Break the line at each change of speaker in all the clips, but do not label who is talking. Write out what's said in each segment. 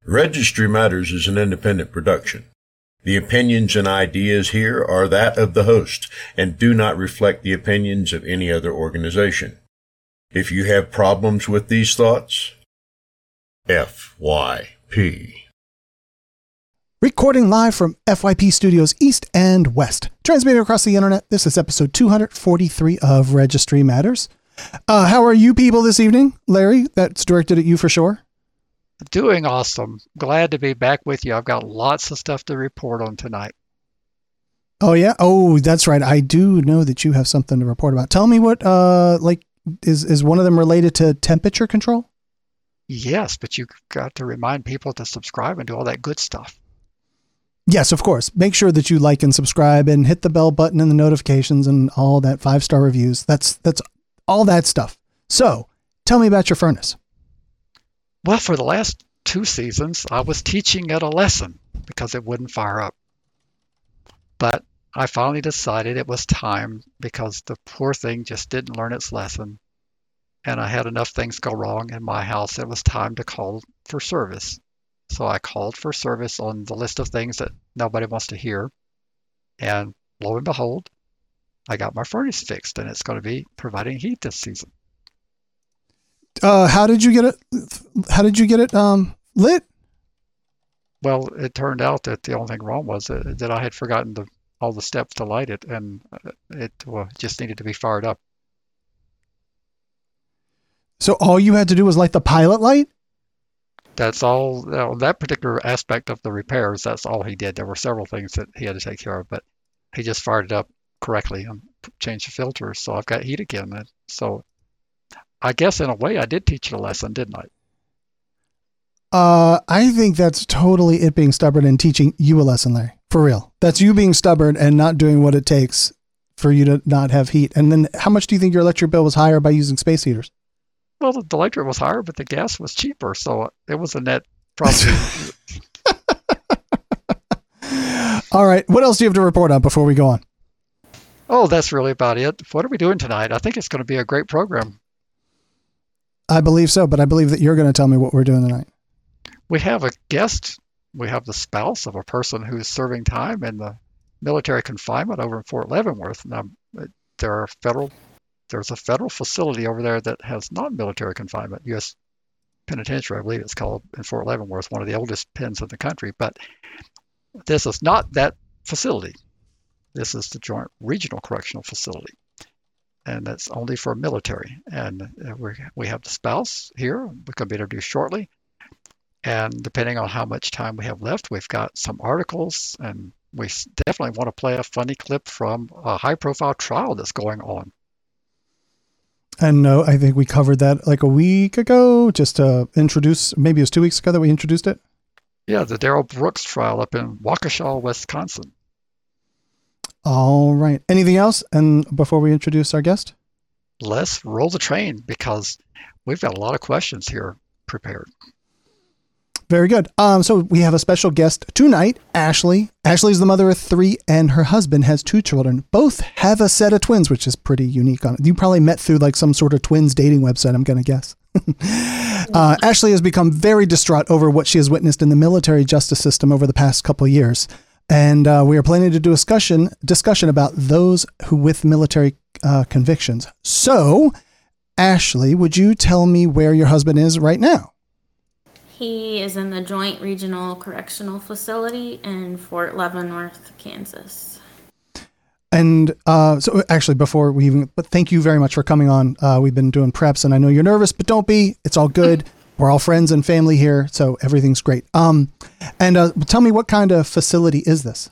Registry Matters is an independent production. The opinions and ideas here are that of the host and do not reflect the opinions of any other organization. If you have problems with these thoughts, FYP.
Recording live from FYP Studios East and West. Transmitting across the internet, this is episode 243 of Registry Matters. How are you people this evening? Larry, that's directed at you for sure.
Doing awesome. Glad to be back with you. I've got lots of stuff to report on tonight.
Oh, yeah? Oh, that's right. I do know that you have something to report about. Tell me what, is one of them related to temperature control?
Yes, but you've got to remind people to subscribe and do all that good stuff.
Yes, of course. Make sure that you like and subscribe and hit the bell button and the notifications and all that 5-star reviews. That's all that stuff. So tell me about your furnace.
Well, for the last 2 seasons, I was teaching it a lesson because it wouldn't fire up. But I finally decided it was time because the poor thing just didn't learn its lesson. And I had enough things go wrong in my house. It was time to call for service. So I called for service on the list of things that nobody wants to hear. And lo and behold, I got my furnace fixed, and it's going to be providing heat this season.
How did you get it lit?
Well, it turned out that the only thing wrong was that I had forgotten all the steps to light it, and it just needed to be fired up.
So all you had to do was light the pilot light?
That's all. That particular aspect of the repairs, that's all he did. There were several things that he had to take care of, but he just fired it up correctly and changed the filters, so I've got heat again. And so I guess in a way I did teach it a lesson, didn't I?
I think that's totally it being stubborn and teaching you a lesson, Larry. For real. That's you being stubborn and not doing what it takes for you to not have heat. And then how much do you think your electric bill was higher by using space heaters?
Well, the electric was higher, but the gas was cheaper, so it was a net profit.
All right. What else do you have to report on before we go on?
Oh, that's really about it. What are we doing tonight? I think it's going to be a great program.
I believe so, but I believe that you're going to tell me what we're doing tonight.
We have a guest. We have the spouse of a person who's serving time in the military confinement over in Fort Leavenworth. Now, there's a federal facility over there that has non-military confinement, U.S. Penitentiary, I believe it's called, in Fort Leavenworth, one of the oldest pens in the country. But this is not that facility. This is the Joint Regional Correctional Facility, and that's only for military. And we have the spouse here. We're going to be introduced shortly. And depending on how much time we have left, we've got some articles, and we definitely want to play a funny clip from a high-profile trial that's going on.
And no, I think we covered that like a week ago, just to introduce, maybe it was 2 weeks ago that we introduced it.
Yeah, the Darrell Brooks trial up in Waukesha, Wisconsin.
All right. Anything else? And before we introduce our guest?
Let's roll the train because we've got a lot of questions here prepared.
Very good. So we have a special guest tonight, Ashley. Ashley's the mother of 3 and her husband has 2 children. Both have a set of twins, which is pretty unique. You probably met through like some sort of twins dating website, I'm going to guess. Ashley has become very distraught over what she has witnessed in the military justice system over the past couple of years. And we are planning to do a discussion about those who with military convictions. So, Ashley, would you tell me where your husband is right now?
He is in the Joint Regional Correctional Facility in Fort Leavenworth, Kansas.
And so actually before we even, but thank you very much for coming on. We've been doing preps and I know you're nervous, but don't be, it's all good. We're all friends and family here. So everything's great. And tell me, what kind of facility is this?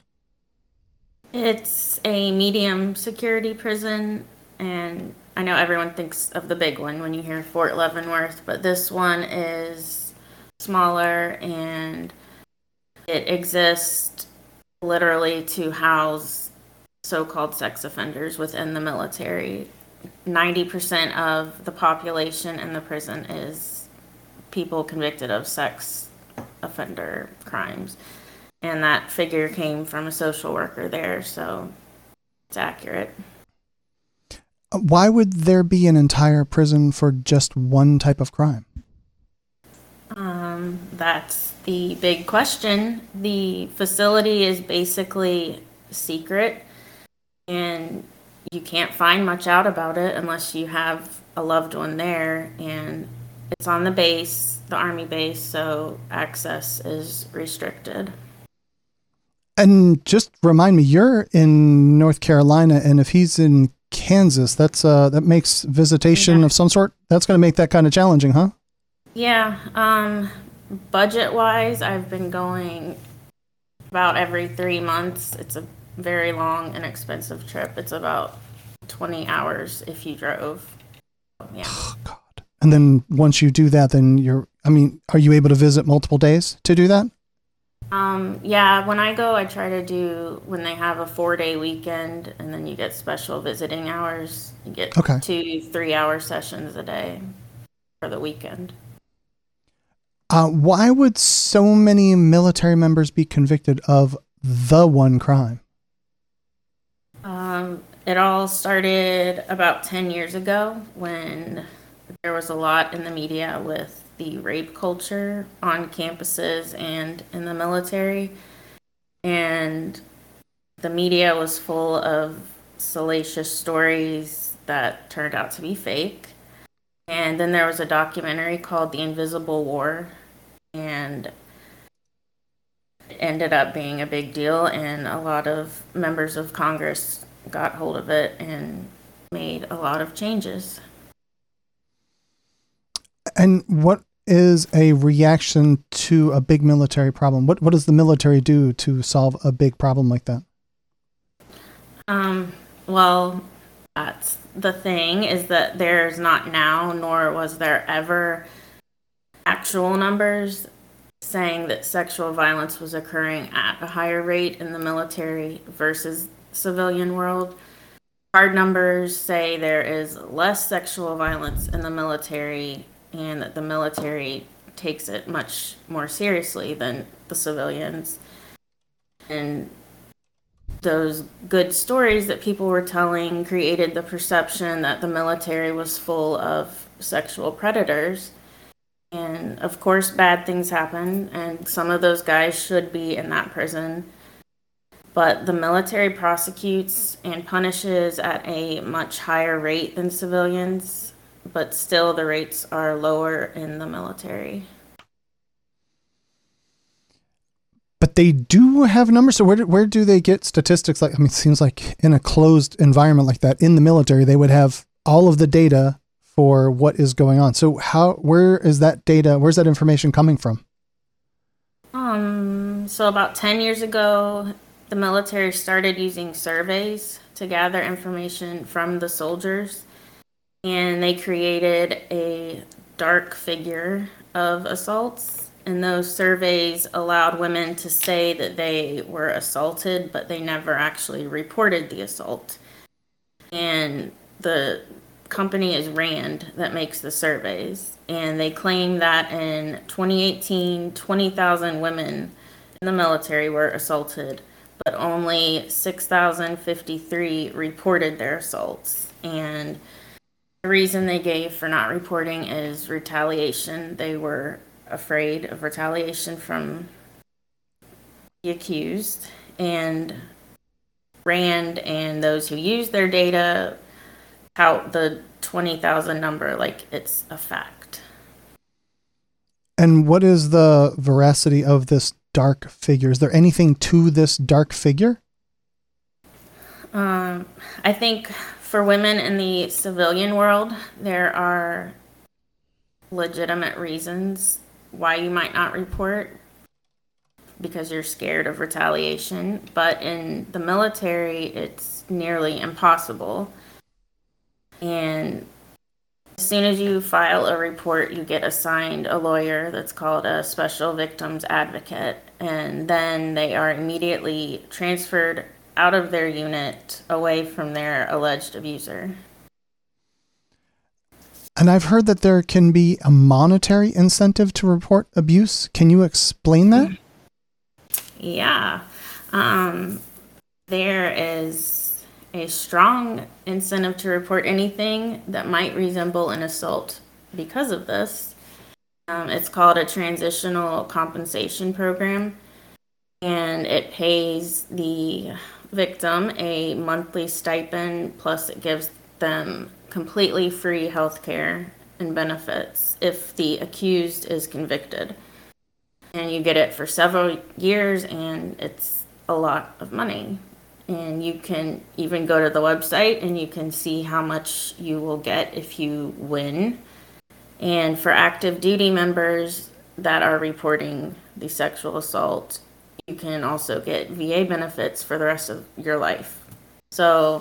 It's a medium security prison. And I know everyone thinks of the big one when you hear Fort Leavenworth, but this one is smaller, and it exists literally to house so-called sex offenders within the military. 90% of the population in the prison is people convicted of sex offender crimes, and that figure came from a social worker there, so it's accurate.
Why would there be an entire prison for just one type of crime?
That's the big question. The facility is basically secret, and you can't find much out about it unless you have a loved one there, and it's on the base, the Army base, so access is restricted.
And just remind me, you're in North Carolina, and if he's in Kansas, that makes visitation of some sort. That's going to make that kind of challenging, huh?
Yeah. Budget-wise, I've been going about every 3 months. It's a very long and expensive trip. It's about 20 hours if you drove. Yeah.
Oh, God. And then once you do that, then are you able to visit multiple days to do that?
Yeah, when I go, I try to do when they have a 4-day weekend, and then you get special visiting hours. You get 2-3 hour sessions a day for the weekend.
Why would so many military members be convicted of the one crime?
It all started about 10 years ago when there was a lot in the media with the rape culture on campuses and in the military. And the media was full of salacious stories that turned out to be fake. And then there was a documentary called The Invisible War, and it ended up being a big deal, and a lot of members of Congress got hold of it and made a lot of changes.
And what is a reaction to a big military problem? What does the military do to solve a big problem like that?
Well, that's the thing, is that there's not now, nor was there ever, actual numbers saying that sexual violence was occurring at a higher rate in the military versus civilian world. Hard numbers say there is less sexual violence in the military, and that the military takes it much more seriously than the civilians. And those good stories that people were telling created the perception that the military was full of sexual predators. And of course, bad things happen, and some of those guys should be in that prison. But the military prosecutes and punishes at a much higher rate than civilians, but still the rates are lower in the military.
But they do have numbers. So where do they get statistics? Like, it seems like in a closed environment like that in the military, they would have all of the data for what is going on. So where is that data? Where's that information coming from?
So about 10 years ago, the military started using surveys to gather information from the soldiers, and they created a dark figure of assaults. And those surveys allowed women to say that they were assaulted, but they never actually reported the assault. And the company is RAND that makes the surveys. And they claim that in 2018, 20,000 women in the military were assaulted, but only 6,053 reported their assaults. And the reason they gave for not reporting is retaliation. They were afraid of retaliation from the accused, and RAND and those who use their data tout the 20,000 number like it's a fact.
And what is the veracity of this dark figure? Is there anything to this dark figure?
I think for women in the civilian world, there are legitimate reasons why you might not report, because you're scared of retaliation. But in the military, it's nearly impossible. And as soon as you file a report, you get assigned a lawyer that's called a special victims advocate. And then they are immediately transferred out of their unit away from their alleged abuser.
And I've heard that there can be a monetary incentive to report abuse. Can you explain that?
Yeah. There is a strong incentive to report anything that might resemble an assault because of this. It's called a transitional compensation program, and it pays the victim a monthly stipend, plus it gives them completely free health care and benefits if the accused is convicted. And you get it for several years, and it's a lot of money. And you can even go to the website and you can see how much you will get if you win. And for active duty members that are reporting the sexual assault, you can also get VA benefits for the rest of your life. So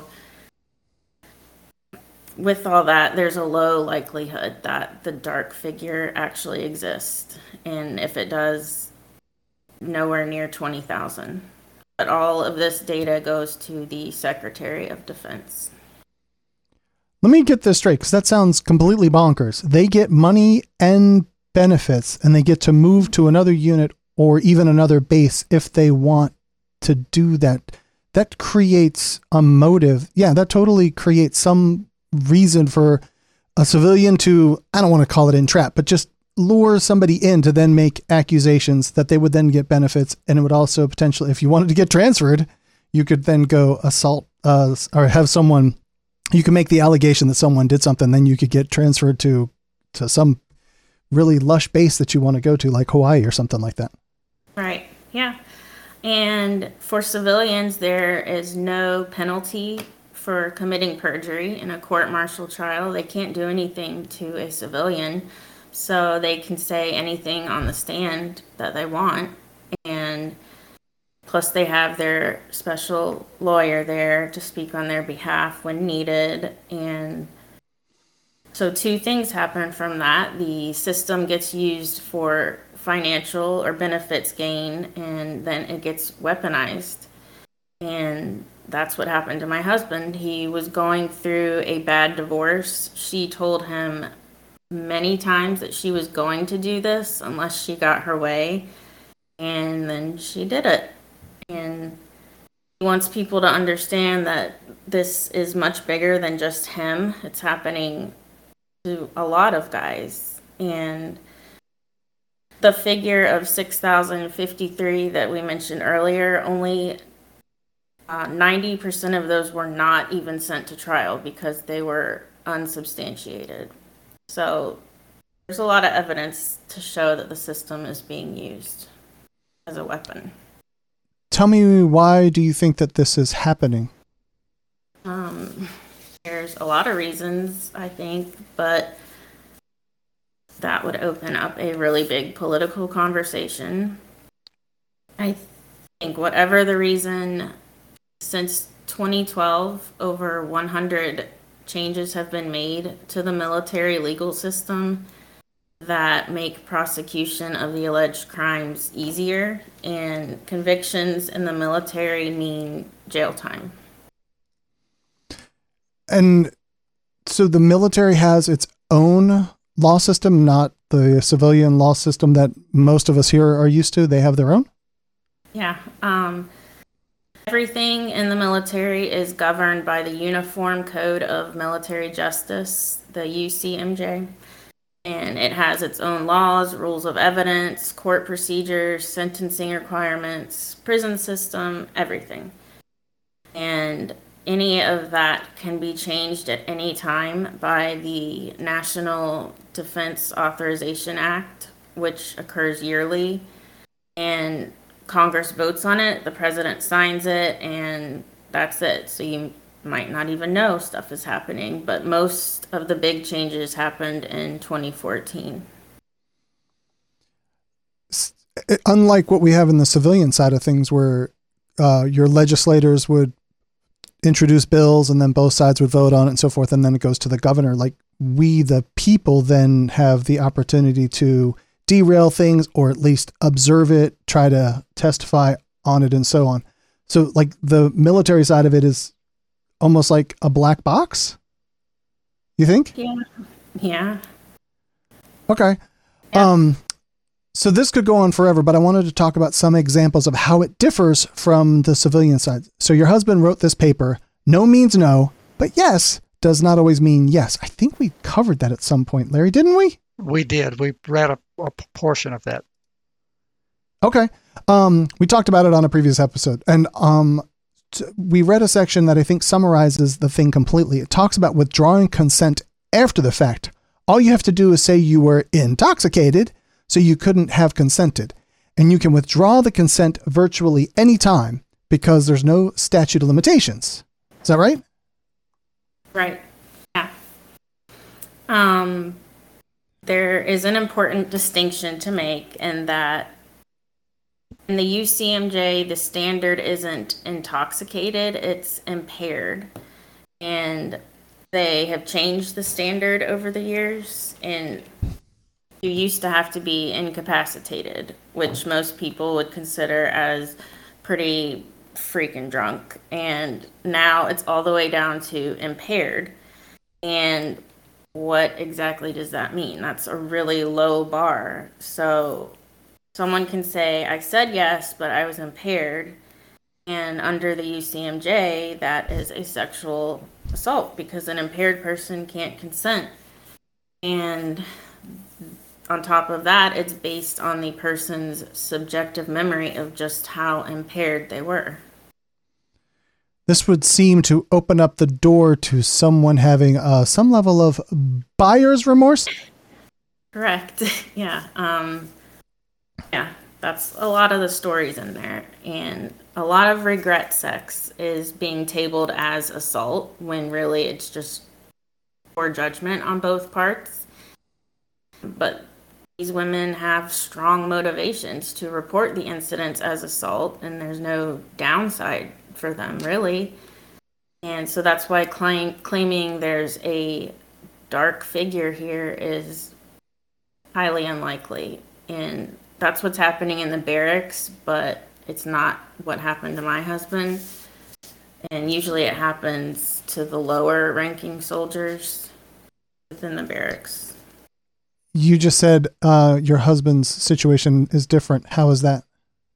with all that, there's a low likelihood that the dark figure actually exists. And if it does, nowhere near 20,000. But all of this data goes to the Secretary of Defense.
Let me get this straight, because that sounds completely bonkers. They get money and benefits, and they get to move to another unit or even another base if they want to do that. That creates a motive. Yeah, that totally creates some reason for a civilian to, I don't want to call it entrap, but just lure somebody in to then make accusations that they would then get benefits. And it would also potentially, if you wanted to get transferred, you could then go assault or have someone, you can make the allegation that someone did something, then you could get transferred to some really lush base that you want to go to, like Hawaii or something like that.
Right. Yeah. And for civilians, there is no penalty for committing perjury in a court-martial trial. They can't do anything to a civilian, so they can say anything on the stand that they want. And plus they have their special lawyer there to speak on their behalf when needed. And so two things happen from that. The system gets used for financial or benefits gain, and then it gets weaponized. And that's what happened to my husband. He was going through a bad divorce. She told him many times that she was going to do this unless she got her way, and then she did it. And he wants people to understand that this is much bigger than just him. It's happening to a lot of guys. And the figure of 6,053 that we mentioned earlier, only 90% of those were not even sent to trial because they were unsubstantiated. So there's a lot of evidence to show that the system is being used as a weapon.
Tell me, why do you think that this is happening?
There's a lot of reasons, I think, but that would open up a really big political conversation. I think whatever the reason, since 2012, over 100 changes have been made to the military legal system that make prosecution of the alleged crimes easier, and convictions in the military mean jail time.
And so the military has its own law system, not the civilian law system that most of us here are used to. They have their own?
Yeah. Everything in the military is governed by the Uniform Code of Military Justice, the UCMJ. And it has its own laws, rules of evidence, court procedures, sentencing requirements, prison system, everything. And any of that can be changed at any time by the National Defense Authorization Act, which occurs yearly. And Congress votes on it, the president signs it, and that's it. So you might not even know stuff is happening, but most of the big changes happened in 2014.
Unlike what we have in the civilian side of things, where your legislators would introduce bills and then both sides would vote on it and so forth, and then it goes to the governor, like we, the people, then have the opportunity to derail things or at least observe it, try to testify on it, and so on. So like the military side of it is almost like a black box, you think?
Yeah.
Okay.
Yeah.
So this could go on forever, but I wanted to talk about some examples of how it differs from the civilian side. So your husband wrote this paper. No means no, but yes does not always mean yes. I think we covered that at some point, Larry, didn't we?
We did. We read a portion of that.
Okay. We talked about it on a previous episode, and we read a section that I think summarizes the thing completely. It talks about withdrawing consent after the fact. All you have to do is say you were intoxicated, so you couldn't have consented. And you can withdraw the consent virtually any time because there's no statute of limitations. Is that right?
Right. Yeah. There is an important distinction to make in that in the UCMJ, the standard isn't intoxicated, it's impaired. And they have changed the standard over the years, and you used to have to be incapacitated, which most people would consider as pretty freaking drunk. And now it's all the way down to impaired. And what exactly does that mean? That's a really low bar. So someone can say, I said yes, but I was impaired. And under the UCMJ, that is a sexual assault because an impaired person can't consent. And on top of that, it's based on the person's subjective memory of just how impaired they were.
This would seem to open up the door to someone having some level of buyer's remorse.
Correct. Yeah. Yeah, that's a lot of the stories in there. And a lot of regret sex is being tabled as assault when really it's just poor judgment on both parts. But these women have strong motivations to report the incidents as assault, and there's no downside for them, really. And so that's why claiming there's a dark figure here is highly unlikely. And that's what's happening in the barracks, but it's not what happened to my husband. And usually it happens to the lower ranking soldiers within the barracks.
You just said your husband's situation is different. How is that?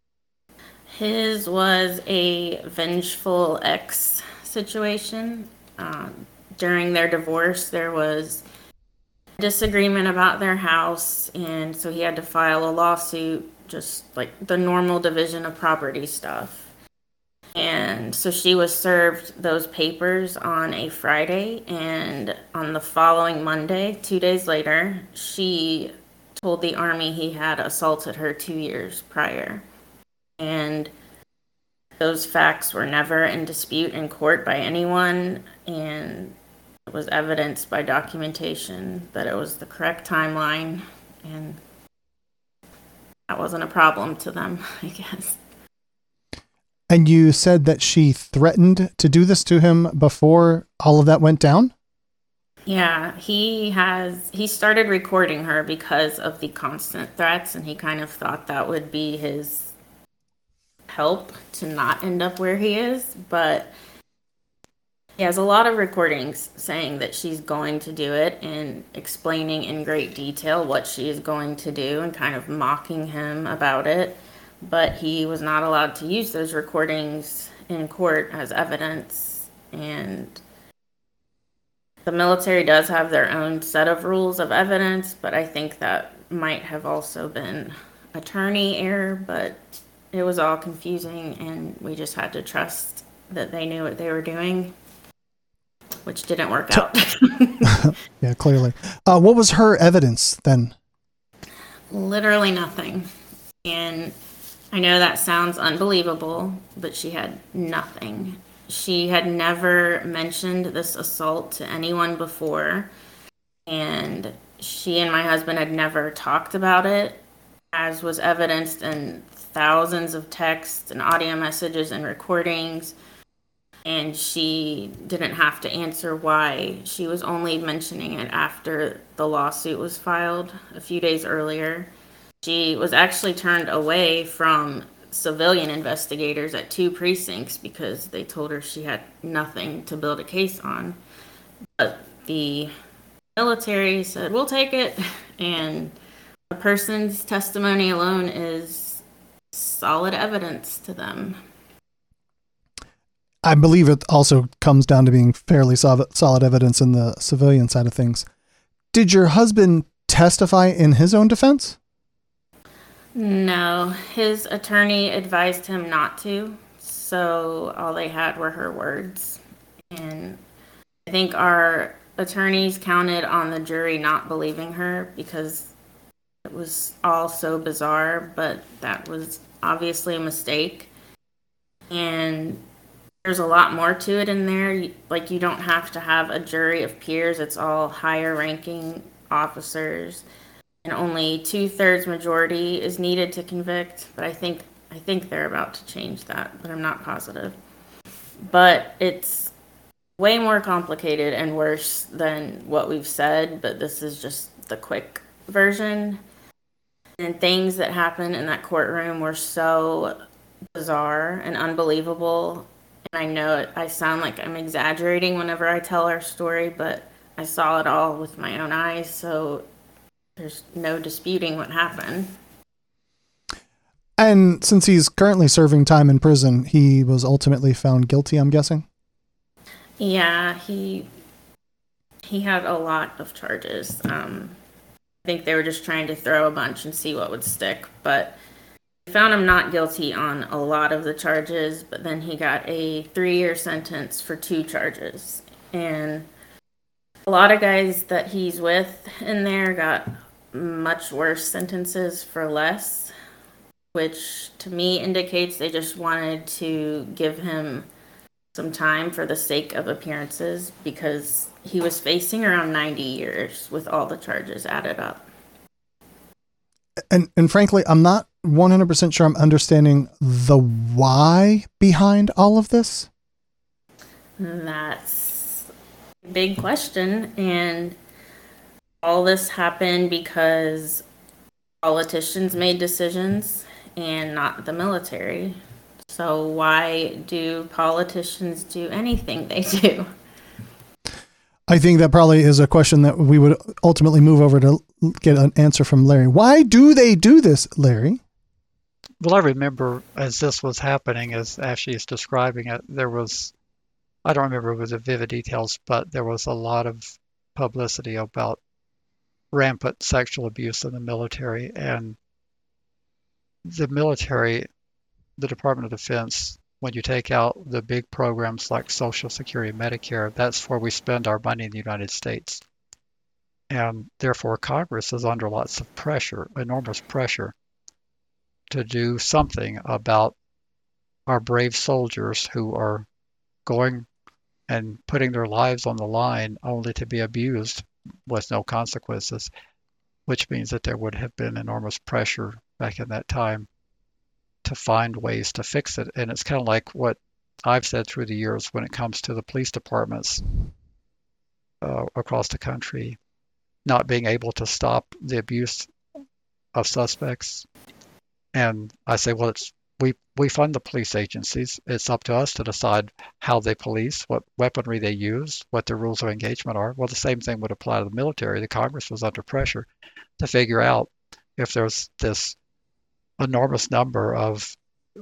His was a vengeful ex situation. During their divorce, there was disagreement about their house, and so he had to file a lawsuit, just like the normal division of property stuff. And so she was served those papers on a Friday, and on the following Monday, 2 days later, she told the Army he had assaulted her 2 years prior. And those facts were never in dispute in court by anyone, and it was evidenced by documentation that it was the correct timeline, and that wasn't a problem to them, I guess.
And you said that she threatened to do this to him before all of that went down?
Yeah, he started recording her because of the constant threats, and he kind of thought that would be his help to not end up where he is, but he has a lot of recordings saying that she's going to do it and explaining in great detail what she is going to do and kind of mocking him about it. But he was not allowed to use those recordings in court as evidence. And the military does have their own set of rules of evidence, but I think that might have also been attorney error, but it was all confusing, and we just had to trust that they knew what they were doing, which didn't work out.
Yeah, clearly. What was her evidence then?
Literally nothing. And I know that sounds unbelievable, but she had nothing. She had never mentioned this assault to anyone before, and she and my husband had never talked about it, as was evidenced in thousands of texts and audio messages and recordings. And she didn't have to answer why. She was only mentioning it after the lawsuit was filed a few days earlier. She was actually turned away from civilian investigators at 2 precincts because they told her she had nothing to build a case on. But the military said, we'll take it. And a person's testimony alone is solid evidence to them.
I believe it also comes down to being fairly solid evidence in the civilian side of things. Did your husband testify in his own defense?
No, his attorney advised him not to, so all they had were her words. And I think our attorneys counted on the jury not believing her because it was all so bizarre, but that was obviously a mistake. And there's a lot more to it in there. Like, you don't have to have a jury of peers. It's all higher ranking officers. And only 2/3 majority is needed to convict. But I think they're about to change that, but I'm not positive. But it's way more complicated and worse than what we've said, but this is just the quick version. And things that happened in that courtroom were so bizarre and unbelievable. And I know I sound like I'm exaggerating whenever I tell our story, but I saw it all with my own eyes, so there's no disputing what happened.
And since he's currently serving time in prison, he was ultimately found guilty, I'm guessing?
Yeah, he had a lot of charges. I think they were just trying to throw a bunch and see what would stick, but they found him not guilty on a lot of the charges, but then he got a 3-year sentence for 2 charges. And a lot of guys that he's with in there got much worse sentences for less, which to me indicates they just wanted to give him some time for the sake of appearances, because he was facing around 90 years with all the charges added up.
And frankly, I'm not 100% sure I'm understanding the why behind all of this.
That's a big question. And all this happened because politicians made decisions and not the military. So why do politicians do anything they do?
I think that probably is a question that we would ultimately move over to get an answer from Larry. Why do they do this, Larry?
Well, I remember as this was happening, as Ashley is describing it, there was, I don't remember with the vivid details, but there was a lot of publicity about rampant sexual abuse in the military. And the military, the Department of Defense, when you take out the big programs like Social Security and Medicare, that's where we spend our money in the United States. And therefore, Congress is under lots of pressure, enormous pressure, to do something about our brave soldiers who are going and putting their lives on the line only to be abused with no consequences, which means that there would have been enormous pressure back in that time to find ways to fix it. And it's kind of like what I've said through the years when it comes to the police departments across the country not being able to stop the abuse of suspects. And I say, well, we fund the police agencies. It's up to us to decide how they police, what weaponry they use, what their rules of engagement are. Well, the same thing would apply to the military. The Congress was under pressure to figure out if there's this enormous number of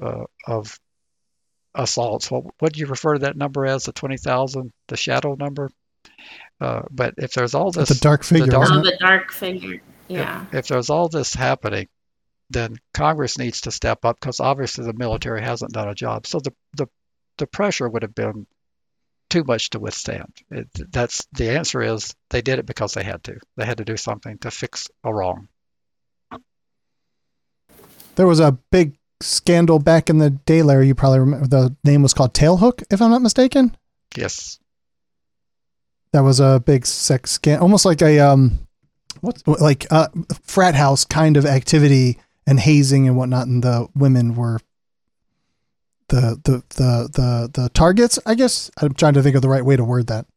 assaults. What do you refer to that number as? The 20,000, the shadow number? But if there's all this,
the dark figure,
the dark figure, yeah.
If there's all this happening, then Congress needs to step up, because obviously the military hasn't done a job. So the pressure would have been too much to withstand. That's the answer is they did it because they had to. They had to do something to fix a wrong.
There was a big scandal back in the day, Larry. You probably remember the name was called Tailhook, if I'm not mistaken.
Yes.
That was a big sex scandal, almost like a frat house kind of activity and hazing and whatnot. And the women were the targets, I guess. I'm trying to think of the right way to word that.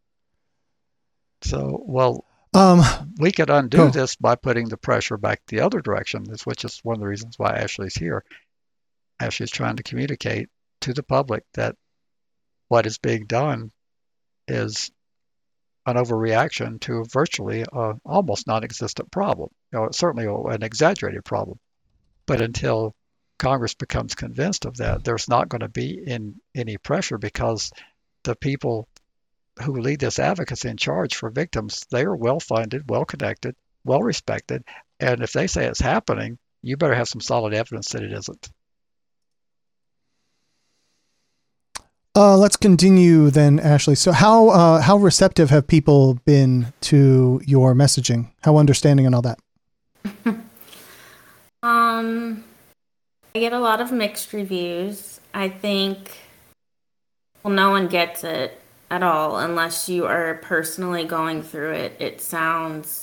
So, well, we could undo this by putting the pressure back the other direction, which is one of the reasons why Ashley's here. Ashley's trying to communicate to the public that what is being done is an overreaction to virtually almost non-existent problem. It's certainly an exaggerated problem. But until Congress becomes convinced of that, there's not going to be any pressure, because the people who lead this advocacy and charge for victims, they are well-funded, well-connected. well respected. And if they say it's happening, you better have some solid evidence that it isn't.
Let's continue then, Ashley. So how receptive have people been to your messaging? How understanding and all that?
I get a lot of mixed reviews. I think, well, no one gets it at all unless you are personally going through it. It sounds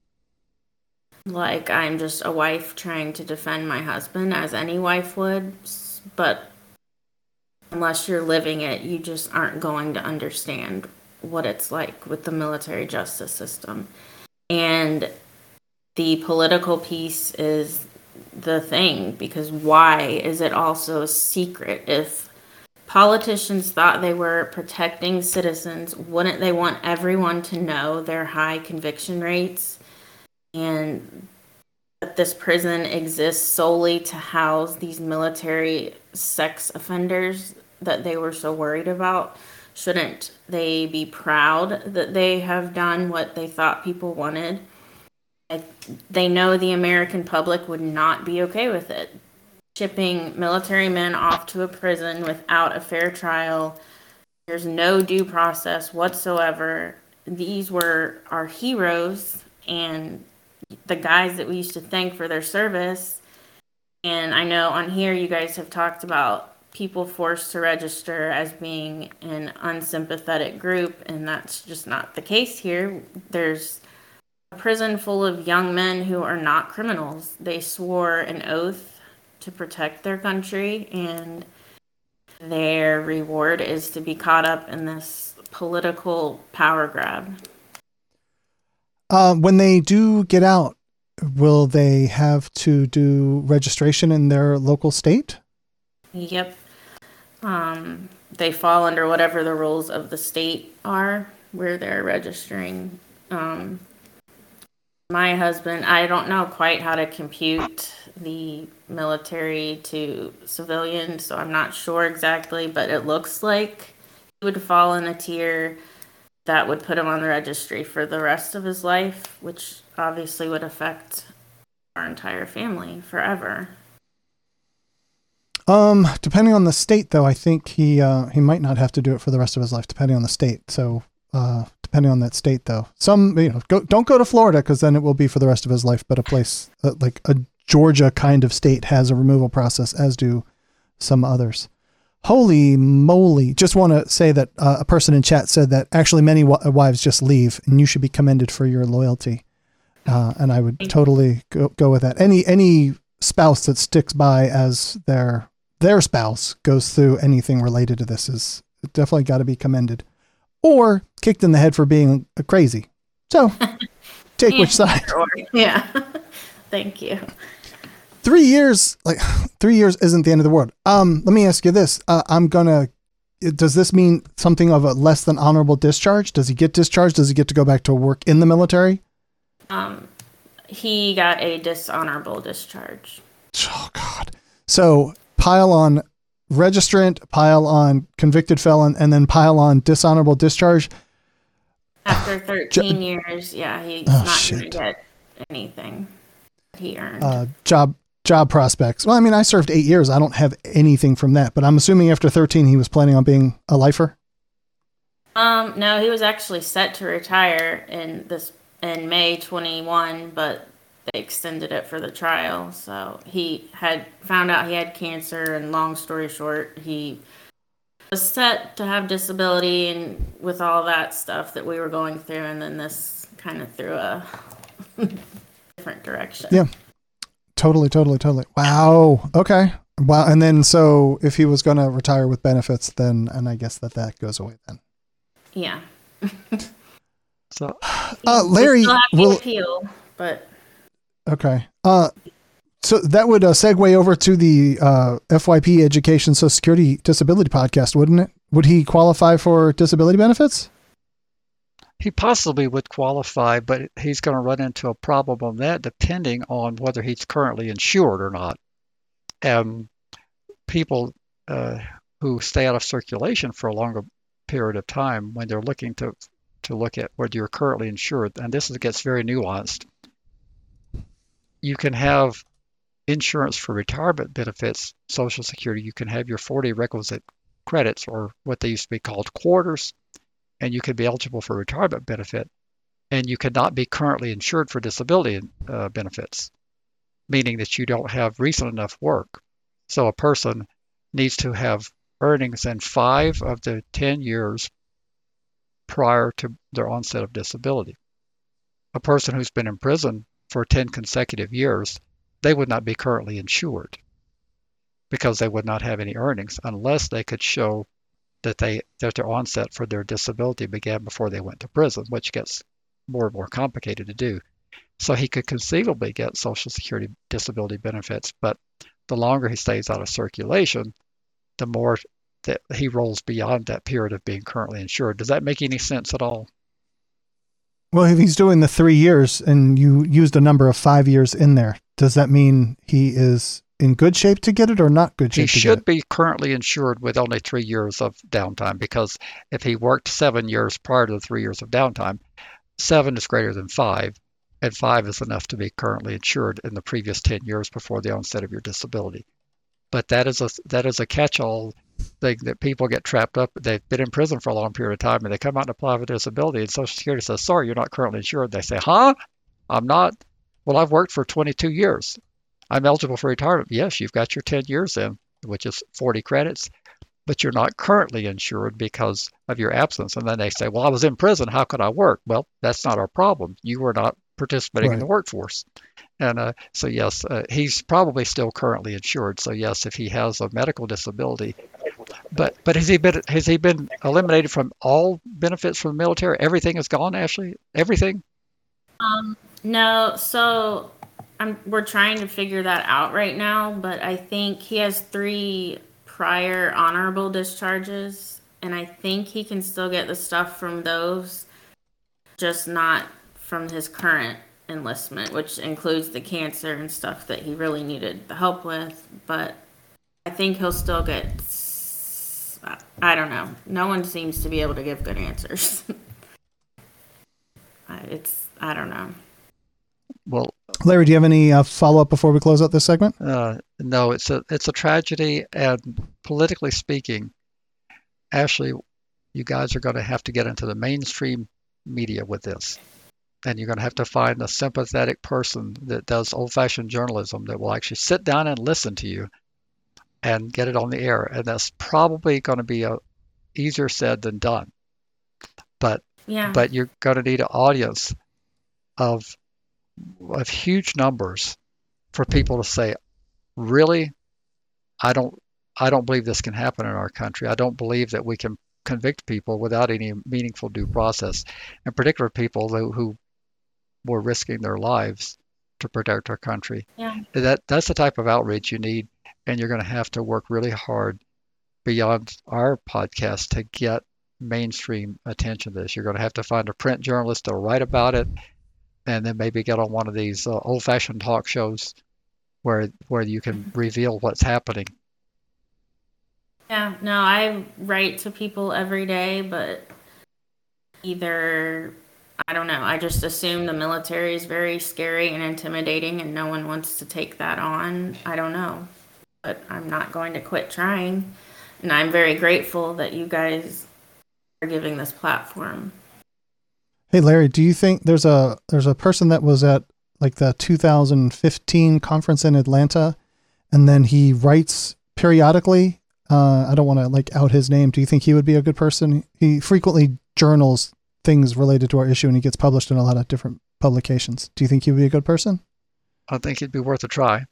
like I'm just a wife trying to defend my husband, as any wife would, but unless you're living it, you just aren't going to understand what it's like with the military justice system. And the political piece is the thing, because why is it also a secret? If politicians thought they were protecting citizens, wouldn't they want everyone to know their high conviction rates and that this prison exists solely to house these military sex offenders that they were so worried about? Shouldn't they be proud that they have done what they thought people wanted? They know the American public would not be okay with it. Shipping military men off to a prison without a fair trial. There's no due process whatsoever. These were our heroes and the guys that we used to thank for their service. And I know on here you guys have talked about people forced to register as being an unsympathetic group, and that's just not the case here. There's a prison full of young men who are not criminals. They swore an oath to protect their country, and their reward is to be caught up in this political power grab.
When they do get out, will they have to do registration in their local state?
Yep. They fall under whatever the rules of the state are where they're registering. My husband, I don't know quite how to compute the military to civilian, so I'm not sure exactly, but it looks like he would fall in a tier that would put him on the registry for the rest of his life, which obviously would affect our entire family forever.
Depending on the state, though, I think he might not have to do it for the rest of his life, depending on the state. So, depending on that state, though, don't go to Florida, because then it will be for the rest of his life. But a place like a Georgia kind of state has a removal process, as do some others. Holy moly. Just want to say that a person in chat said that actually many wives just leave, and you should be commended for your loyalty. And I would totally go with that. Any spouse that sticks by as their spouse goes through anything related to this is definitely got to be commended, or kicked in the head for being crazy. So take which side.
Yeah. Thank you.
3 years isn't the end of the world. Let me ask you this. Does this mean something of a less than honorable discharge? Does he get discharged? Does he get to go back to work in the military?
He got a dishonorable discharge.
Oh God. So pile on registrant, pile on convicted felon, and then pile on dishonorable discharge.
After 13 years, yeah, he's not going to get anything he earned.
Job prospects. Well, I mean, I served 8 years. I don't have anything from that, but I'm assuming after 13, he was planning on being a lifer.
No, he was actually set to retire in May 21, but they extended it for the trial. So he had found out he had cancer, and long story short, he was set to have disability, and with all that stuff that we were going through, and then this kind of threw a different direction.
Yeah. Totally. Wow. Okay. Wow. And then, so if he was going to retire with benefits, then, and I guess that goes away then.
Yeah.
So,
Larry
will appeal, but
okay. So that would segue over to the FYP Education Social Security Disability podcast, wouldn't it? Would he qualify for disability benefits?
he possibly would qualify, but he's going to run into a problem on that depending on whether he's currently insured or not. People who stay out of circulation for a longer period of time, when they're looking to look at whether you're currently insured, and this gets very nuanced. you can have insurance for retirement benefits, Social Security. You can have your 40 requisite credits, or what they used to be called quarters, and you can be eligible for retirement benefit. And you cannot be currently insured for disability benefits, meaning that you don't have recent enough work. So a person needs to have earnings in 5 of the 10 years prior to their onset of disability. A person who's been in prison for 10 consecutive years, they would not be currently insured because they would not have any earnings unless they could show that their onset for their disability began before they went to prison, which gets more and more complicated to do. So he could conceivably get Social Security disability benefits, but the longer he stays out of circulation, the more that he rolls beyond that period of being currently insured. Does that make any sense at all?
Well, if he's doing the 3 years and you used a number of 5 years in there, does that mean he is in good shape to get it or not good shape to get it?
He should be currently insured with only 3 years of downtime, because if he worked 7 years prior to the 3 years of downtime, 7 is greater than 5, and 5 is enough to be currently insured in the previous 10 years before the onset of your disability. But that is a catch-all thing that people get trapped up. They've been in prison for a long period of time, and they come out and apply for disability, and Social Security says, sorry, you're not currently insured. They say, huh? I'm not? Well, I've worked for 22 years. I'm eligible for retirement. Yes, you've got your 10 years in, which is 40 credits, but you're not currently insured because of your absence. And then they say, well, I was in prison. How could I work? Well, that's not our problem. You were not participating in the workforce. And so, yes, he's probably still currently insured. So, yes, if he has a medical disability. But has he been eliminated from all benefits from the military? Everything is gone, Ashley? Everything?
No. So we're trying to figure that out right now. But I think he has 3 prior honorable discharges, and I think he can still get the stuff from those, just not from his current enlistment, which includes the cancer and stuff that he really needed the help with. But I think he'll still get, I don't know. No one seems to be able to give good answers. I don't know.
Well,
Larry, do you have any follow-up before we close out this segment?
No, it's a tragedy, and politically speaking, Ashley, you guys are going to have to get into the mainstream media with this, and you're going to have to find a sympathetic person that does old-fashioned journalism that will actually sit down and listen to you and get it on the air, and that's probably going to be easier said than done. But you're going to need an audience of huge numbers for people to say, really, I don't believe this can happen in our country. I don't believe that we can convict people without any meaningful due process, in particular people who were risking their lives to protect our country.
Yeah.
That's the type of outreach you need, and you're going to have to work really hard beyond our podcast to get mainstream attention to this. You're going to have to find a print journalist to write about it, and then maybe get on one of these old-fashioned talk shows where you can reveal what's happening.
Yeah, no, I write to people every day, but either, I don't know, I just assume the military is very scary and intimidating and no one wants to take that on. I don't know, but I'm not going to quit trying. And I'm very grateful that you guys are giving this platform.
Hey, Larry, do you think there's a person that was at like the 2015 conference in Atlanta, and then he writes periodically? I don't want to like out his name. Do you think he would be a good person? He frequently journals things related to our issue, and he gets published in a lot of different publications. Do you think he would be a good person?
I think it'd be worth a try.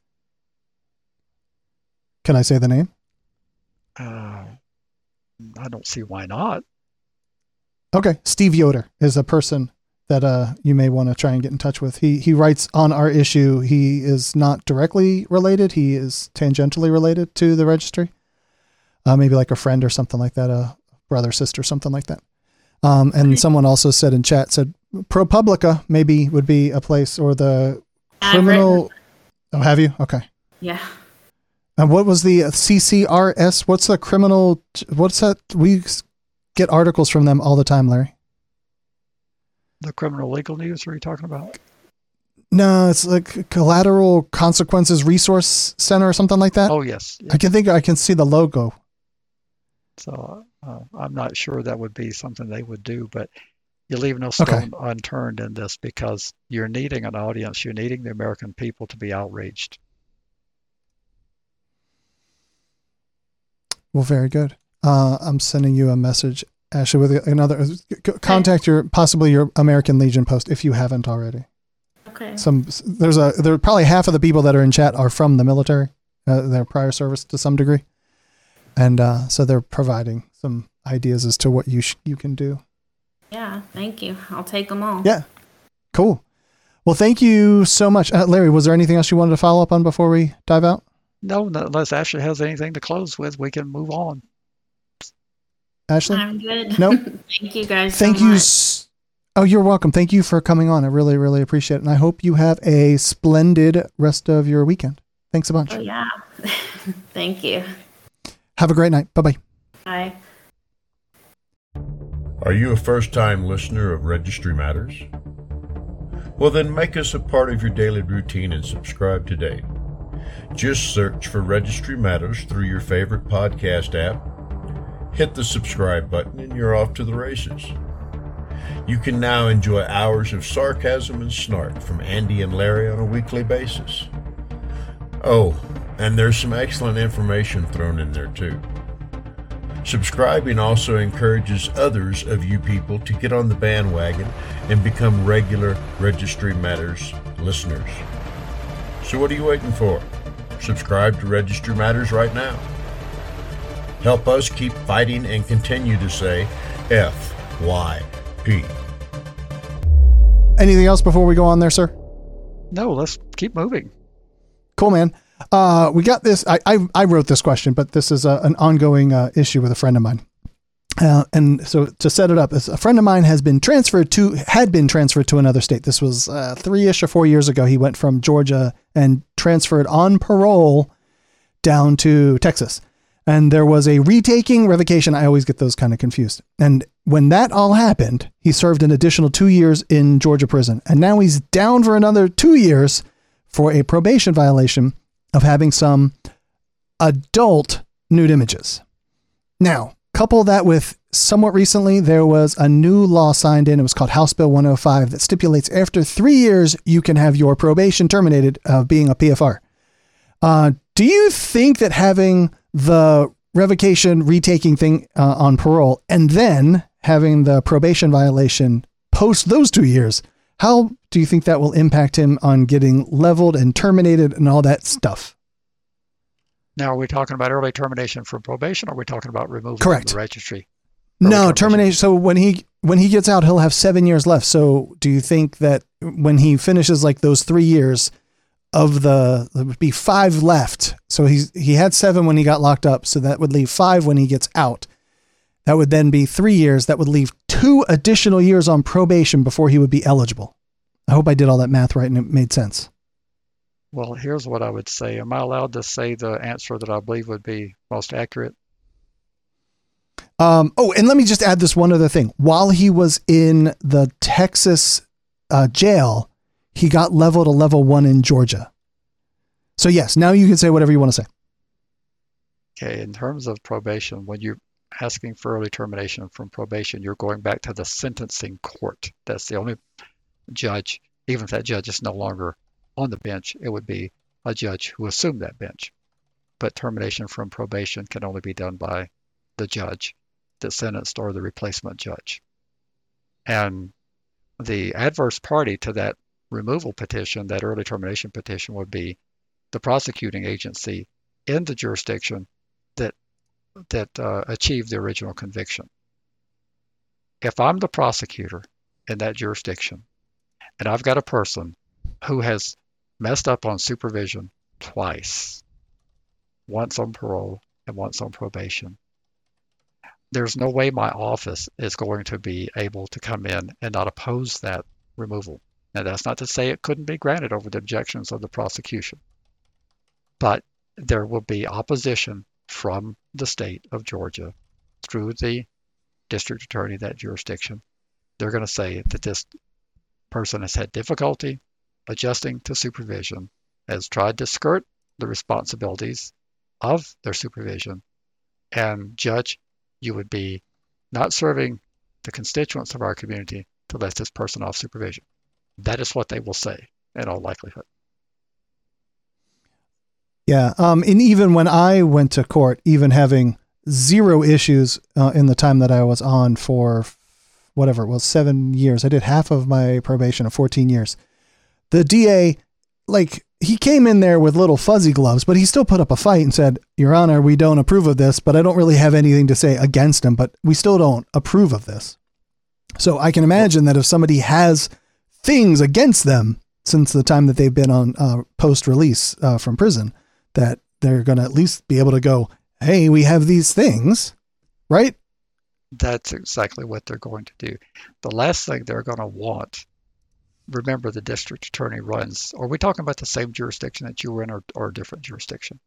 Can I say the name?
I don't see why not.
Okay. Steve Yoder is a person that you may want to try and get in touch with. He writes on our issue. He is not directly related. He is tangentially related to the registry. Maybe like a friend or something like that, a brother, sister, something like that. And someone also said in chat, said ProPublica maybe would be a place, or the criminal. Oh, have you? Okay.
Yeah.
And what was the CCRS? What's the criminal? What's that? We get articles from them all the time, Larry.
The Criminal Legal News, are you talking about?
No, it's like Collateral Consequences Resource Center or something like that.
Oh, yes. Yeah.
I can see the logo.
So I'm not sure that would be something they would do, but you leave no stone unturned in this because you're needing an audience. You're needing the American people to be outraged.
Well, very good. I'm sending you a message, Ashley, with another contact possibly your American Legion post if you haven't already.
Okay.
There probably half of the people that are in chat are from the military, their prior service to some degree, and so they're providing some ideas as to what you can do.
Yeah, thank you. I'll take them all.
Yeah, cool. Well, thank you so much, Larry. Was there anything else you wanted to follow up on before we dive out?
No, unless Ashley has anything to close with, we can move on.
Ashley?
I'm good.
Nope.
Thank you guys
Thank
so
you.
much.
Oh, you're welcome. Thank you for coming on. I really, really appreciate it. And I hope you have a splendid rest of your weekend. Thanks a bunch.
Oh, yeah. Thank you.
Have a great night. Bye-bye.
Bye.
Are you a first-time listener of Registry Matters? Well, then make us a part of your daily routine and subscribe today. Just search for Registry Matters through your favorite podcast app. Hit the subscribe button and you're off to the races. You can now enjoy hours of sarcasm and snark from Andy and Larry on a weekly basis. Oh, and there's some excellent information thrown in there too. Subscribing also encourages others of you people to get on the bandwagon and become regular Registry Matters listeners. So what are you waiting for? Subscribe to Registry Matters right now. Help us keep fighting and continue to say FYP.
Anything else before we go on there, sir?
No, let's keep moving.
Cool, man. We got this. I wrote this question, but this is an ongoing issue with a friend of mine. And so to set it up, a friend of mine had been transferred to another state. This was 3-ish or 4 years ago. He went from Georgia and transferred on parole down to Texas. And there was a revocation. I always get those kind of confused. And when that all happened, he served an additional 2 years in Georgia prison. And now he's down for another 2 years for a probation violation of having some adult nude images. Now, couple that with somewhat recently, there was a new law signed in. It was called House Bill 105 that stipulates after 3 years, you can have your probation terminated of being a PFR. Do you think that having the revocation retaking thing on parole and then having the probation violation post those 2 years, how do you think that will impact him on getting leveled and terminated and all that stuff?
Now, are we talking about early termination from probation, or are we talking about removal
Correct.
from the registry?
No, termination. So when he gets out, he'll have 7 years left. So do you think that when he finishes like those 3 years of there would be 5 left. So he had 7 when he got locked up. So that would leave 5 when he gets out. That would then be 3 years. That would leave 2 additional years on probation before he would be eligible. I hope I did all that math right and it made sense.
Well, here's what I would say. Am I allowed to say the answer that I believe would be most accurate?
And let me just add this one other thing. While he was in the Texas jail, he got leveled to level 1 in Georgia. So yes, now you can say whatever you want to say.
Okay, in terms of probation, when you're asking for early termination from probation, you're going back to the sentencing court. That's the only judge, even if that judge is no longer on the bench, it would be a judge who assumed that bench. But termination from probation can only be done by the judge that sentenced or the replacement judge. And the adverse party to that removal petition, that early termination petition, would be the prosecuting agency in the jurisdiction that achieved the original conviction. If I'm the prosecutor in that jurisdiction and I've got a person who has messed up on supervision twice, once on parole and once on probation, there's no way my office is going to be able to come in and not oppose that removal. Now, that's not to say it couldn't be granted over the objections of the prosecution, but there will be opposition from the state of Georgia through the district attorney of that jurisdiction. They're going to say that this person has had difficulty adjusting to supervision has tried to skirt the responsibilities of their supervision. And Judge, you would be not serving the constituents of our community to let this person off supervision. That is what they will say in all likelihood.
Yeah. And even when I went to court, even having zero issues in the time that I was on for whatever it was, 7 years, I did half of my probation of 14 years. The DA, like, he came in there with little fuzzy gloves, but he still put up a fight and said, Your Honor, we don't approve of this, but I don't really have anything to say against him, but we still don't approve of this. So I can imagine that if somebody has things against them since the time that they've been on post-release from prison, that they're going to at least be able to go, hey, we have these things, right?
That's exactly what they're going to do. The last thing they're going to want, remember the district attorney runs, are we talking about the same jurisdiction that you were in or a different jurisdiction?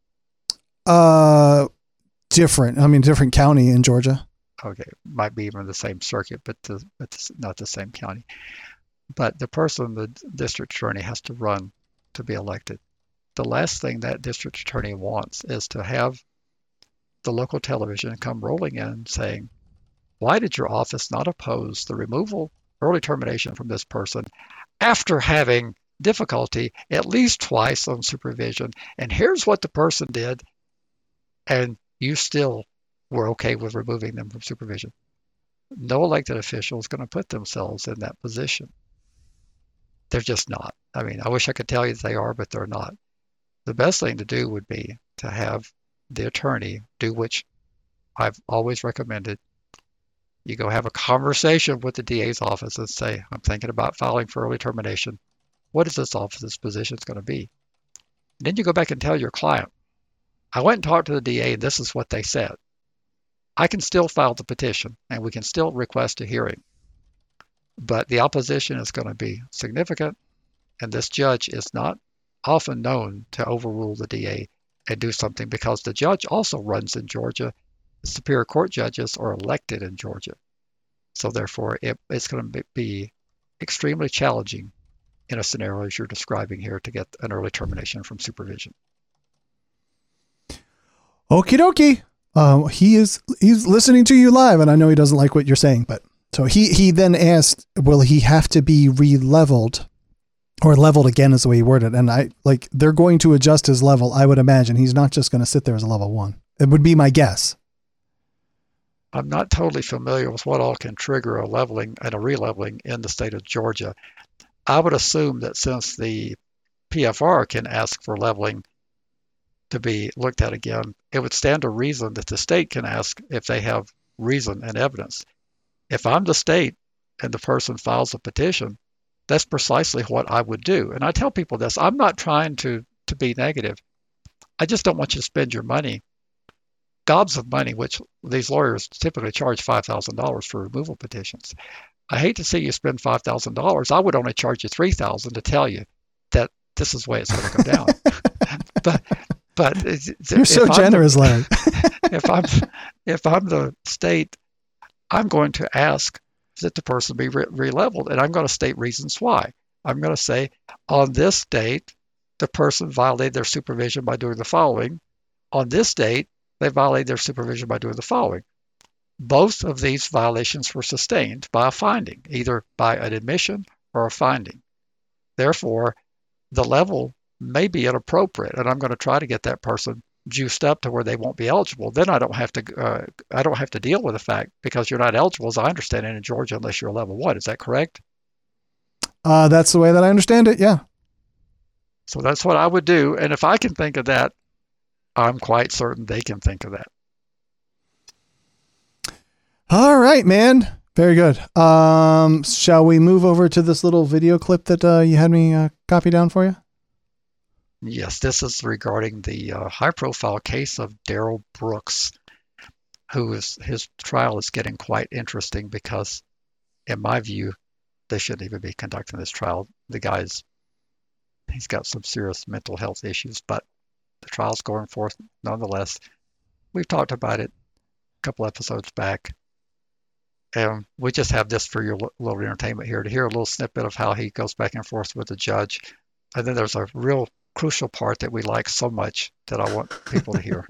Different. I mean, different county in Georgia.
Okay, might be even the same circuit, but not the same county. But the person the district attorney has to run to be elected. The last thing that district attorney wants is to have the local television come rolling in saying, why did your office not oppose the removal, early termination from this person after having difficulty at least twice on supervision? And here's what the person did, and you still were okay with removing them from supervision. No elected official is going to put themselves in that position. They're just not. I mean, I wish I could tell you that they are, but they're not. The best thing to do would be to have the attorney do which I've always recommended. You go have a conversation with the DA's office and say, I'm thinking about filing for early termination. What is this office's position going to be? And then you go back and tell your client, I went and talked to the DA and this is what they said. I can still file the petition and we can still request a hearing. But the opposition is going to be significant, and this judge is not often known to overrule the DA and do something because the judge also runs in Georgia. The Superior Court judges are elected in Georgia. So therefore, it's going to be extremely challenging in a scenario as you're describing here to get an early termination from supervision.
Okie dokie. He's listening to you live, and I know he doesn't like what you're saying, but so he then asked, will he have to be re-leveled or leveled again is the way he worded it. And they're going to adjust his level. I would imagine he's not just going to sit there as a level 1. It would be my guess.
I'm not totally familiar with what all can trigger a leveling and a re-leveling in the state of Georgia. I would assume that since the PFR can ask for leveling to be looked at again, it would stand to reason that the state can ask if they have reason and evidence. If I'm the state and the person files a petition, that's precisely what I would do. And I tell people this, I'm not trying to be negative. I just don't want you to spend your money, gobs of money, which these lawyers typically charge $5,000 for removal petitions. I hate to see you spend $5,000. I would only charge you $3,000 to tell you that this is the way it's going to go down. but
you're so generous, Larry.
if I'm the state, I'm going to ask that the person be re-leveled, and I'm going to state reasons why. I'm going to say, on this date, the person violated their supervision by doing the following. On this date, they violated their supervision by doing the following. Both of these violations were sustained by a finding, either by an admission or a finding. Therefore, the level may be inappropriate, and I'm going to try to get that person juiced up to where they won't be eligible. Then I don't have to deal with the fact because you're not eligible, as I understand it, in Georgia, unless you're a level 1. Is that correct?
That's the way that I understand it. Yeah.
So that's what I would do, and if I can think of that, I'm quite certain they can think of that.
All right, man. Very good. Shall we move over to this little video clip that you had me copy down for you?
Yes, this is regarding the high-profile case of Darrell Brooks, his trial is getting quite interesting because, in my view, they shouldn't even be conducting this trial. The he's got some serious mental health issues, but the trial's going forth nonetheless. We've talked about it a couple episodes back, and we just have this for your little entertainment here to hear a little snippet of how he goes back and forth with the judge And then there's a real crucial part that we like so much that I want people to hear.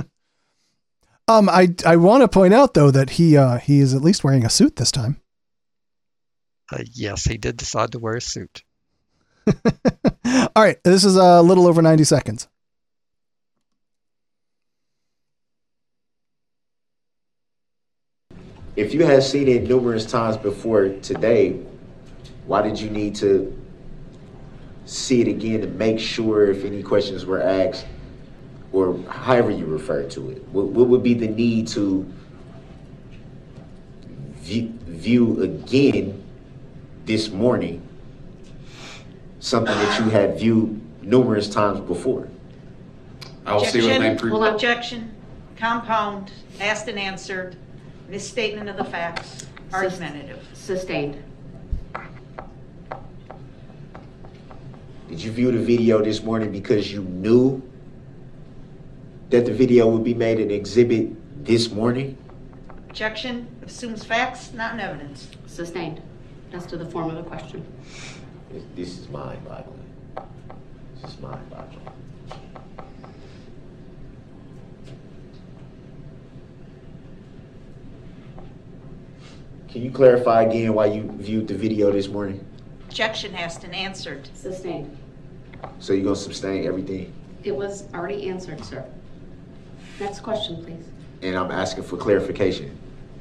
I want to point out though that he is at least wearing a suit this time.
Yes, he did decide to wear a suit.
All right, this is a little over 90 seconds.
If you had seen it numerous times before today, why did you need to see it again to make sure if any questions were asked, or however you refer to it? What would be the need to view again this morning something that you had viewed numerous times before?
I'll see what they
Objection, objection, compound, asked and answered, misstatement of the facts, argumentative.
Sustained.
Did you view the video this morning because you knew that the video would be made an exhibit this morning?
Objection, assumes facts, not in evidence.
Sustained. As to the form of the question.
This is mind-boggling. This is mind-boggling. Can you clarify again why you viewed the video this morning?
Objection, asked and answered.
Sustained.
So you're gonna sustain everything?
It was already answered, sir. Next question, please.
And I'm asking for clarification.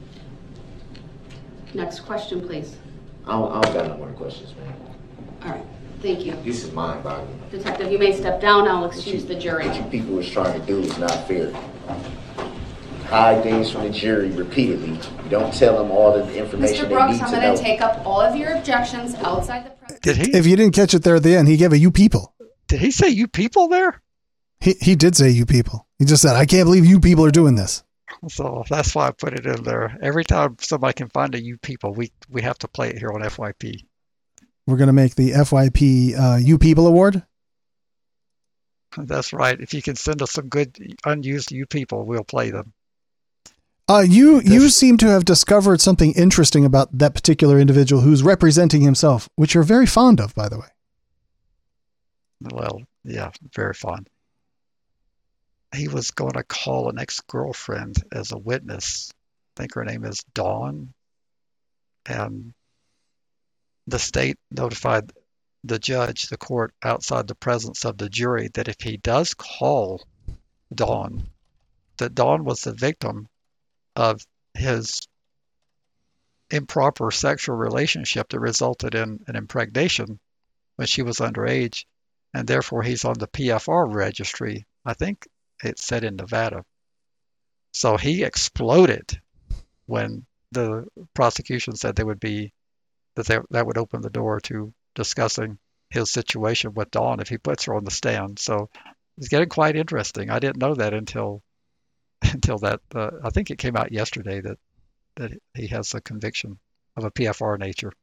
Next question, please.
I don't got no more questions, man.
All right. Thank you.
This is mind-boggling.
Detective, you may step down. I'll excuse the jury.
What you people was trying to do is not fair. Hide things from the jury repeatedly. You don't tell them all the information
Mr.
they
Brooks,
need
I'm
to
going
know.
to take up all of your objections outside the press.
Did he?
If you didn't catch it there at the end, he gave a "you people."
Did he say "you people" there?
He did say "you people." He just said, "I can't believe you people are doing this."
So that's why I put it in there. Every time somebody can find a "you people," we have to play it here on FYP.
We're going to make the FYP "you people" award.
That's right. If you can send us some good unused "you people," we'll play them.
You seem to have discovered something interesting about that particular individual who's representing himself, which you're very fond of, by the way.
Well, yeah, very fond. He was going to call an ex-girlfriend as a witness. I think her name is Dawn. And the state notified the judge, the court, outside the presence of the jury, that if he does call Dawn, that Dawn was the victim of his improper sexual relationship that resulted in an impregnation when she was underage, and therefore he's on the PFR registry. I think it said in Nevada. So he exploded when the prosecution said that would open the door to discussing his situation with Dawn if he puts her on the stand. So it's getting quite interesting. I didn't know that until that. I think it came out yesterday that he has a conviction of a PFR nature.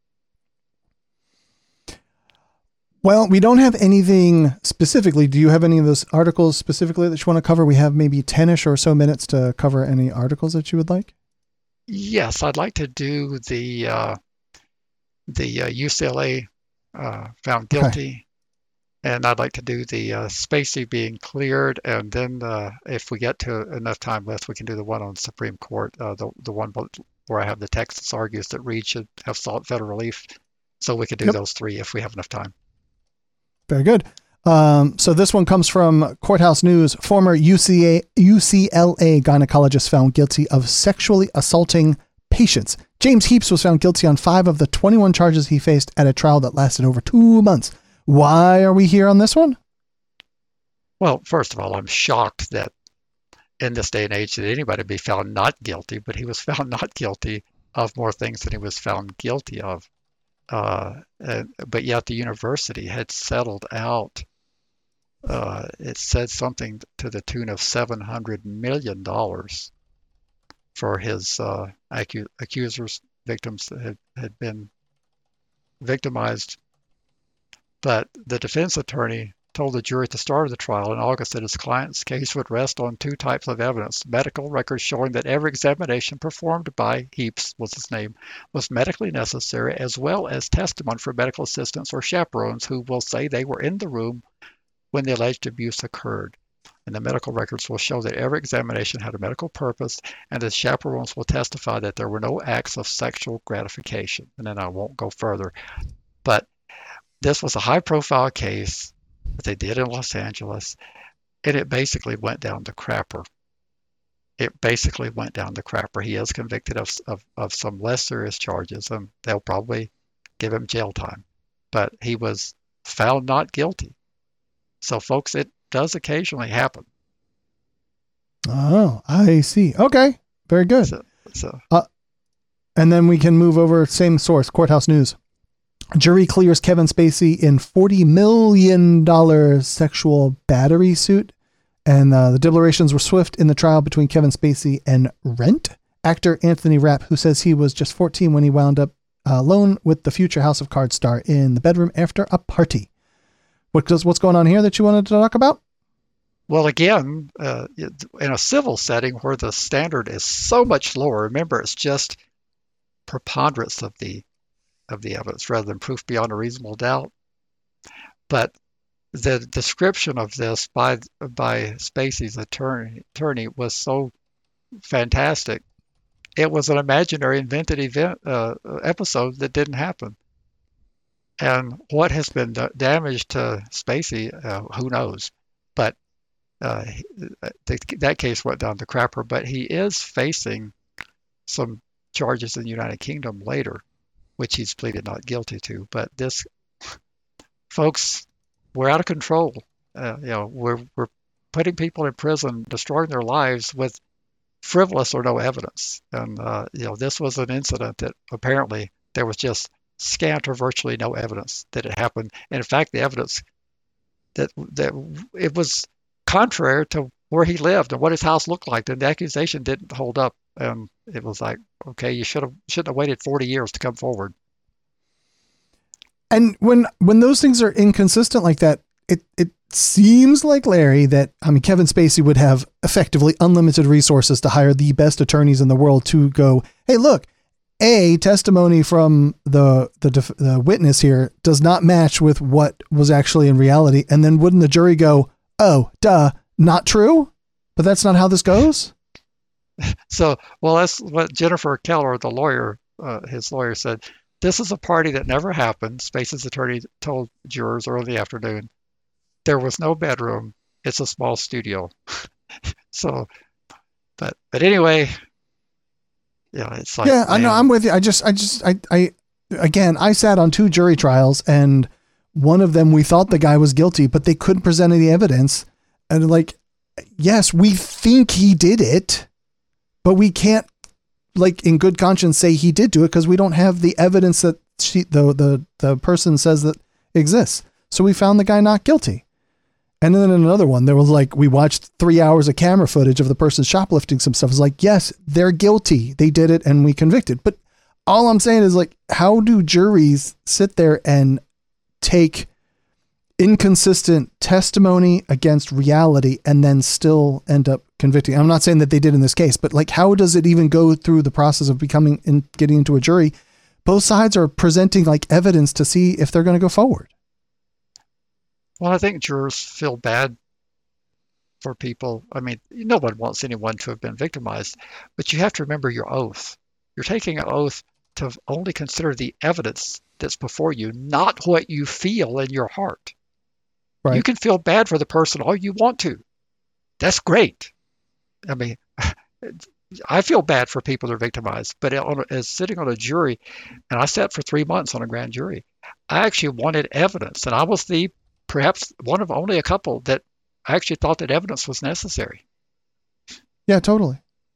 Well, we don't have anything specifically. Do you have any of those articles specifically that you want to cover? We have maybe 10-ish or so minutes to cover any articles that you would like.
Yes, I'd like to do the UCLA found guilty, and I'd like to do the Spacey being cleared, and then if we get to enough time left, we can do the one on Supreme Court, the one where I have the Texas argues that Reed should have sought federal relief. So we could do those three if we have enough time.
Very good. So this one comes from Courthouse News. Former UCLA gynecologist found guilty of sexually assaulting patients. James Heaps was found guilty on 5 of the 21 charges he faced at a trial that lasted over 2 months. Why are we here on this one?
Well, first of all, I'm shocked that in this day and age that anybody be found not guilty, but he was found not guilty of more things than he was found guilty of. But yet the university had settled out. It said something to the tune of $700 million for his accusers, victims that had been victimized. But the defense attorney told the jury at the start of the trial in August that his client's case would rest on two types of evidence: medical records showing that every examination performed by Heaps, was his name, was medically necessary, as well as testimony from medical assistants or chaperones who will say they were in the room when the alleged abuse occurred. And the medical records will show that every examination had a medical purpose, and the chaperones will testify that there were no acts of sexual gratification. And then I won't go further. But this was a high-profile case that they did in Los Angeles, and it basically went down the crapper. He is convicted of some less serious charges, and they'll probably give him jail time. But he was found not guilty. So, folks, it does occasionally happen.
Oh, I see. Okay, very good. And then we can move over, same source, Courthouse News. Jury clears Kevin Spacey in $40 million sexual battery suit. And the deliberations were swift in the trial between Kevin Spacey and Rent actor Anthony Rapp, who says he was just 14 when he wound up alone with the future House of Cards star in the bedroom after a party. What's going on here that you wanted to talk about?
Well, again, in a civil setting where the standard is so much lower, remember, it's just preponderance of the evidence rather than proof beyond a reasonable doubt. But the description of this by Spacey's attorney was so fantastic. It was an imaginary invented episode that didn't happen. And what has been damaged to Spacey, who knows? But that case went down the crapper. But he is facing some charges in the United Kingdom later, which he's pleaded not guilty to. But this, folks, we're out of control. We're putting people in prison, destroying their lives with frivolous or no evidence. And this was an incident that apparently there was just scant or virtually no evidence that it happened. And in fact, the evidence that it was contrary to where he lived and what his house looked like, and the accusation didn't hold up. And it was like, okay, you shouldn't have waited 40 years to come forward.
And when those things are inconsistent like that, it seems like, Larry, that Kevin Spacey would have effectively unlimited resources to hire the best attorneys in the world to go, hey, look, testimony from the witness here does not match with what was actually in reality. And then wouldn't the jury go, oh, duh, not true? But that's not how this goes.
So, well, that's what Jennifer Keller, the lawyer, his lawyer said. This is a party that never happened. Spacey's attorney told jurors early in the afternoon. There was no bedroom. It's a small studio. So, but anyway, yeah, it's like,
yeah, I know, I'm with you. I sat on 2 jury trials, and one of them, we thought the guy was guilty, but they couldn't present any evidence. And like, yes, we think he did it, but we can't, like, in good conscience say he did do it because we don't have the evidence that the person says that exists. So we found the guy not guilty. And then in another one, there was like, we watched 3 hours of camera footage of the person shoplifting some stuff. It's like, yes, they're guilty. They did it and we convicted. But all I'm saying is, like, how do juries sit there and take inconsistent testimony against reality and then still end up convicting? I'm not saying that they did in this case, but like, how does it even go through the process of getting into a jury? Both sides are presenting like evidence to see if they're going to go forward.
Well, I think jurors feel bad for people. I mean, no one wants anyone to have been victimized, but you have to remember your oath. You're taking an oath to only consider the evidence that's before you, not what you feel in your heart. Right. You can feel bad for the person all you want to. That's great. I mean, I feel bad for people that are victimized, but as sitting on a jury, and I sat for 3 months on a grand jury, I actually wanted evidence, and I was perhaps one of only a couple that actually thought that evidence was necessary.
Yeah, totally.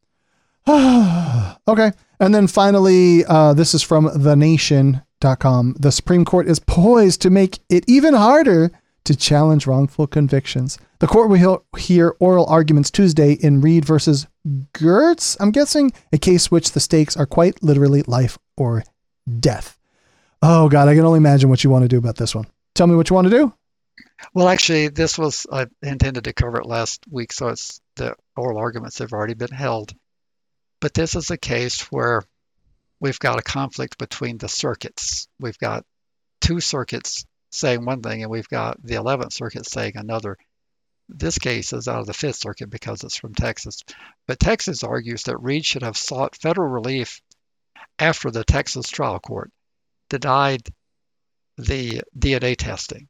Okay. And then finally, this is from thenation.com. The Supreme Court is poised to make it even harder to challenge wrongful convictions. The court will hear oral arguments Tuesday in Reed versus Gertz, I'm guessing, a case which the stakes are quite literally life or death. Oh, God, I can only imagine what you want to do about this one. Tell me what you want to do.
Well, actually, this was I intended to cover it last week, so it's the oral arguments have already been held. But this is a case where we've got a conflict between the circuits. We've got two circuits saying one thing, and we've got the 11th Circuit saying another. This case is out of the 5th Circuit because it's from Texas. But Texas argues that Reed should have sought federal relief after the Texas trial court denied the DNA testing.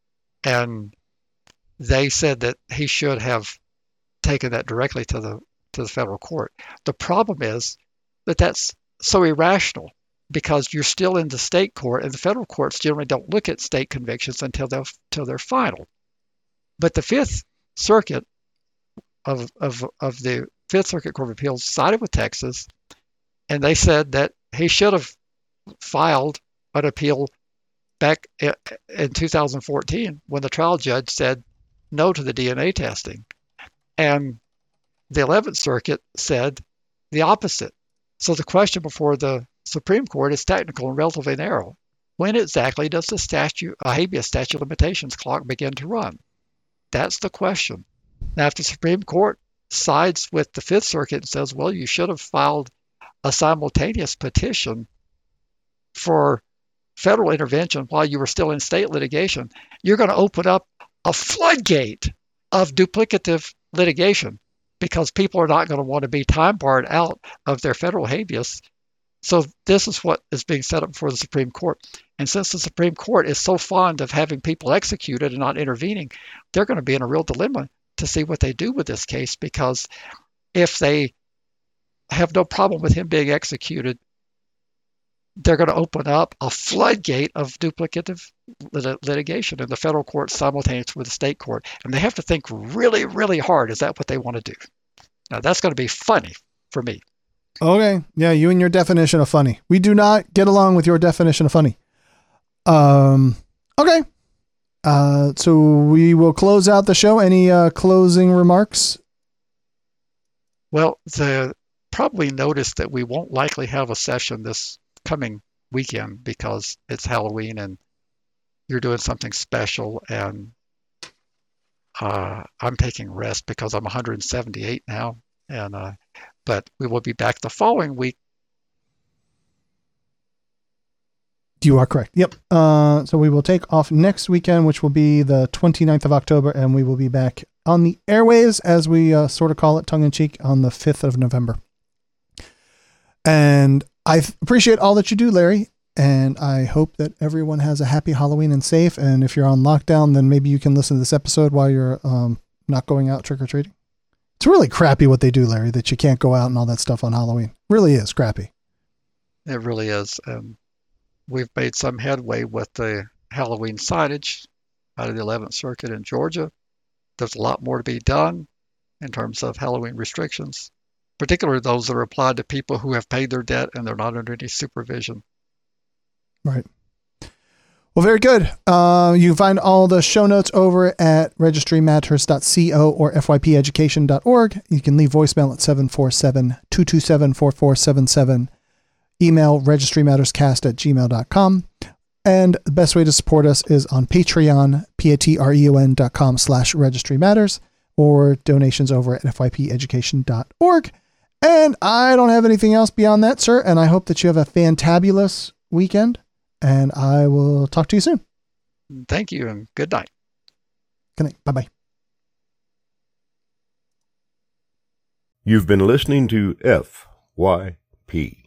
And they said that he should have taken that directly to the federal court. The problem is that that's so irrational because you're still in the state court, and the federal courts generally don't look at state convictions until they're final. But the 5th Circuit of the 5th Circuit Court of Appeals sided with Texas, and they said that he should have filed an appeal back in 2014 when the trial judge said no to the DNA testing. And the 11th Circuit said the opposite. So the question before the Supreme Court is technical and relatively narrow. When exactly does the habeas statute of limitations clock begin to run? That's the question. Now, if the Supreme Court sides with the 5th Circuit and says, well, you should have filed a simultaneous petition for federal intervention while you were still in state litigation, you're going to open up a floodgate of duplicative litigation because people are not going to want to be time barred out of their federal habeas. So this is what is being set up for the Supreme Court. And since the Supreme Court is so fond of having people executed and not intervening, they're going to be in a real dilemma to see what they do with this case, because if they have no problem with him being executed, they're going to open up a floodgate of duplicative litigation in the federal court simultaneously with the state court. And they have to think really, really hard. Is that what they want to do? Now, that's going to be funny for me.
Okay. Yeah, you and your definition of funny. We do not get along with your definition of funny. Okay. So we will close out the show. Any closing remarks?
Well, probably noticed that we won't likely have a session this coming weekend because it's Halloween and you're doing something special, and I'm taking rest because I'm 178 now, and but we will be back the following week.
You are correct. Yep. So we will take off next weekend, which will be the 29th of October, and we will be back on the airwaves, as we sort of call it tongue-in-cheek, on the 5th of November. And I appreciate all that you do, Larry, and I hope that everyone has a happy Halloween and safe. And if you're on lockdown, then maybe you can listen to this episode while you're not going out trick-or-treating. It's really crappy what they do, Larry, that you can't go out and all that stuff on Halloween. Really is crappy.
It really is. We've made some headway with the Halloween signage out of the 11th Circuit in Georgia. There's a lot more to be done in terms of Halloween restrictions, particularly those that are applied to people who have paid their debt and they're not under any supervision.
Right. Well, very good. You can find all the show notes over at registrymatters.co or fypeducation.org. You can leave voicemail at 747-227-4477. Email registrymatterscast@gmail.com. And the best way to support us is on Patreon, patreon.com/registrymatters, or donations over at fypeducation.org. And I don't have anything else beyond that, sir. And I hope that you have a fantabulous weekend. And I will talk to you soon.
Thank you, and good night.
Good night. Bye-bye.
You've been listening to FYP.